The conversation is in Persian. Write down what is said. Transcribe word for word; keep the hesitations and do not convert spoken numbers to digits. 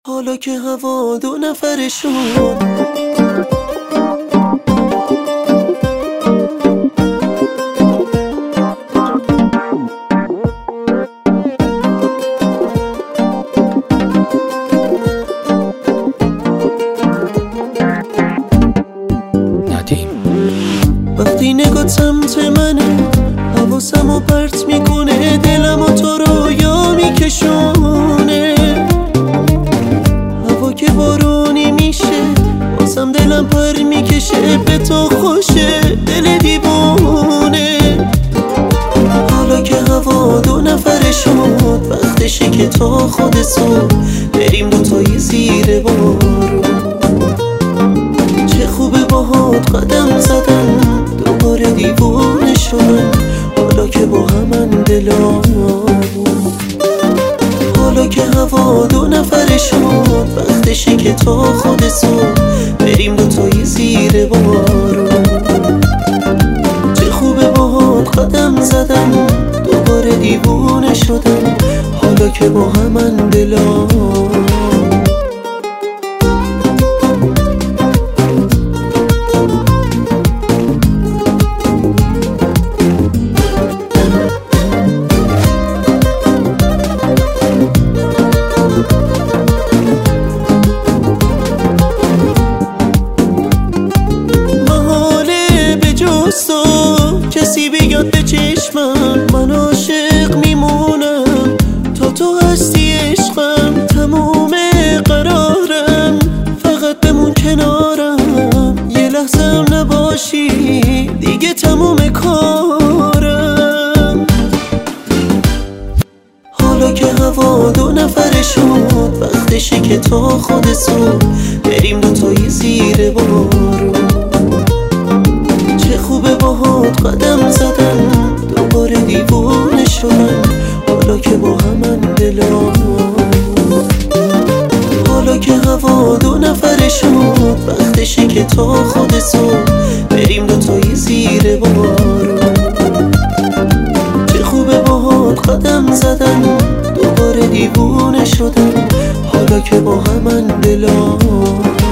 حالا که هوا دو نفره شد، وقتی نگاه سمت منه حواسم رو پرت میکنه، دلم و تو رو یا میکشونه. هوا که بارونی میشه بازم دلم پر میکشه، به تو خوشه دل دیوونه. حالا که هوا دو نفره شد، وقتشه که تا خود صبح بریم دوتایی زیر بارون. چه خوبه باهات قدم زدم، دوباره دیوونه شدم حالا که با همن دلامون. حالا که هوا دو نفره شد، وقتشه که تا خود صبح بریم دوتایی زیر بارون. چه خوبه باهات قدم زدم، دوباره دیوونه شدم حالا که با همن دلامون. کسی بیاد به چشمم، من عاشق میمونم تا تو هستی عشقم. تموم قرارم فقط بمون کنارم، یه لحظه هم نباشی دیگه تموم کارم. حالا که هوا دو نفره شد، وقتشه که تا خود صبح بریم دوتایی زیر بارون. چه خوبه باهات قدم زدم، دوباره دیوونه شدم حالا که با همن دلامون. حالا که هوا دو نفره شد، وقتشه که تا خود صبح بریم دوتایی زیر بارون. چه خوبه باهات قدم زدم، دوباره دیوونه شدم حالا که با همن دلامون.